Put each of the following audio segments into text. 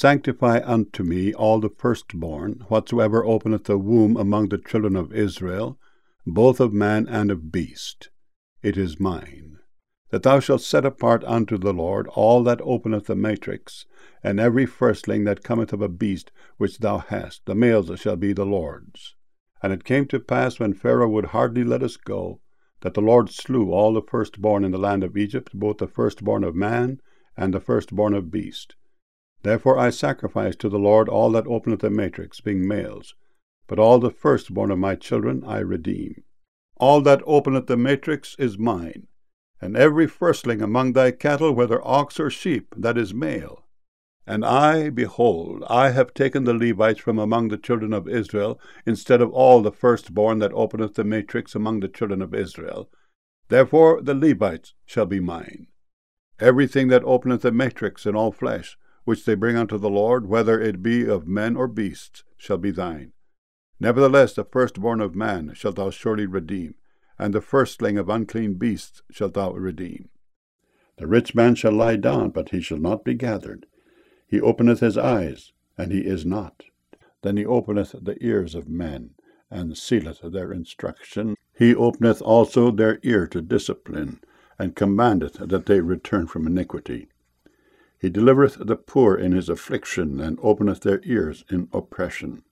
Sanctify unto me all the firstborn, whatsoever openeth the womb among the children of Israel, both of man and of beast. It is mine. That thou shalt set apart unto the Lord all that openeth the matrix, and every firstling that cometh of a beast which thou hast, the males shall be the Lord's. And it came to pass, when Pharaoh would hardly let us go, that the Lord slew all the firstborn in the land of Egypt, both the firstborn of man and the firstborn of beast. Therefore I sacrifice to the Lord all that openeth the matrix, being males, but all the firstborn of my children I redeem. All that openeth the matrix is mine, and every firstling among thy cattle, whether ox or sheep, that is male. And I, behold, I have taken the Levites from among the children of Israel, instead of all the firstborn that openeth the matrix among the children of Israel. Therefore the Levites shall be mine. Everything that openeth the matrix in all flesh, which they bring unto the Lord, whether it be of men or beasts, shall be thine. Nevertheless the firstborn of man shalt thou surely redeem, and the firstling of unclean beasts shalt thou redeem. The rich man shall lie down, but he shall not be gathered. He openeth his eyes, and he is not. Then he openeth the ears of men, and sealeth their instruction. He openeth also their ear to discipline, and commandeth that they return from iniquity. He delivereth the poor in his affliction, and openeth their ears in oppression.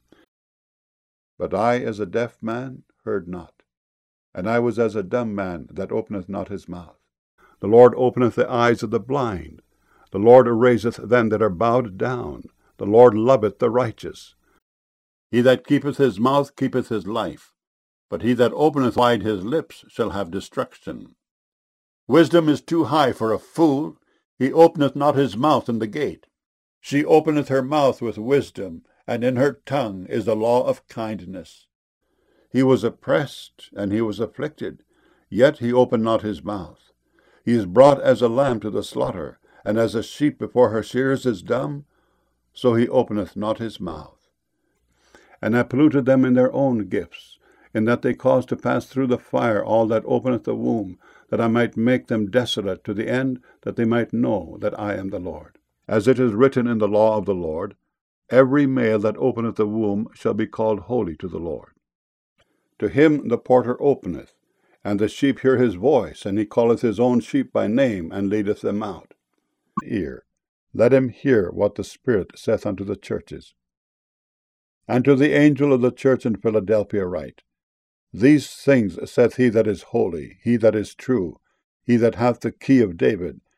But I, as a deaf man, heard not, and I was as a dumb man that openeth not his mouth. The Lord openeth the eyes of the blind. The Lord eraseth them that are bowed down. The Lord loveth the righteous. He that keepeth his mouth keepeth his life, but he that openeth wide his lips shall have destruction. Wisdom is too high for a fool. He openeth not his mouth in the gate. She openeth her mouth with wisdom, and in her tongue is the law of kindness. He was oppressed, and he was afflicted, yet he opened not his mouth. He is brought as a lamb to the slaughter, and as a sheep before her shearers is dumb, so he openeth not his mouth. And I polluted them in their own gifts, in that they caused to pass through the fire all that openeth the womb, that I might make them desolate, to the end that they might know that I am the Lord. As it is written in the law of the Lord, every male that openeth the womb shall be called holy to the Lord. To him the porter openeth, and the sheep hear his voice, and he calleth his own sheep by name, and leadeth them out. Ear, let him hear what the Spirit saith unto the churches. And to the angel of the church in Philadelphia write, These things saith he that is holy, he that is true, he that hath the key of David,